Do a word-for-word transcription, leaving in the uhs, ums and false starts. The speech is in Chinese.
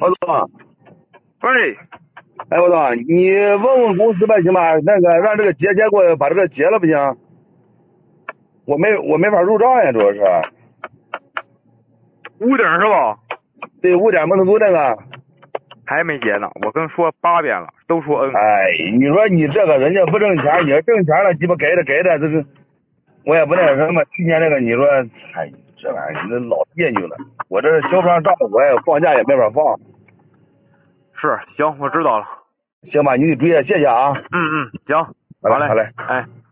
我操！ 喂， 哎，我操！你问问公司呗，行吧？那个让这个结结给我把这个结了不行？我没我没法入账呀，主要是。 屋顶是吧？ 对，五点门头沟那个。 还没结呢，我跟说八遍了，都说嗯。 哎，你说你这个人家不挣钱，你要挣钱了，鸡巴给的给的，这是我也不那什么。去年那个你说，哎，这玩意儿你老别扭了。我这交不上账，我也放假也没法放。 是，行，我知道了。 行吧，你得注意，谢谢啊。 嗯嗯，行， 好嘞， 好嘞， 好嘞。 哎。